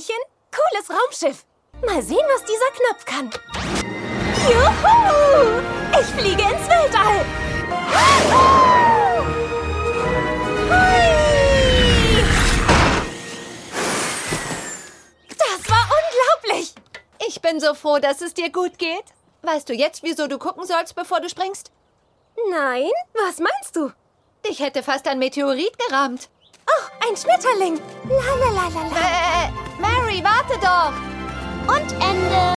Männchen. Cooles Raumschiff. Mal sehen, was dieser Knopf kann. Juhu! Ich fliege ins Weltall. Hui! Das war unglaublich. Ich bin so froh, dass es dir gut geht. Weißt du jetzt, wieso du gucken sollst, bevor du springst? Nein, was meinst du? Dich hätte fast ein Meteorit gerammt. Oh, ein Schmetterling. La la la la la. Mary, warte doch! Und Ende.